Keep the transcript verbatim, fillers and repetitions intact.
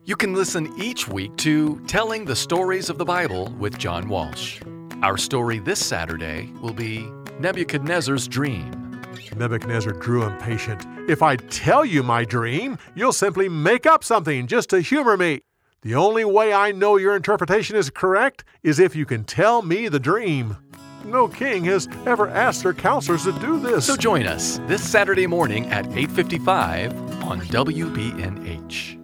You can listen each week to Telling the Stories of the Bible with John Walsh. Our story this Saturday will be Nebuchadnezzar's Dream. Nebuchadnezzar grew impatient. If I tell you my dream, you'll simply make up something just to humor me. The only way I know your interpretation is correct is if you can tell me the dream. No king has ever asked their counselors to do this. So join us this Saturday morning at eight fifty-five on W B N H.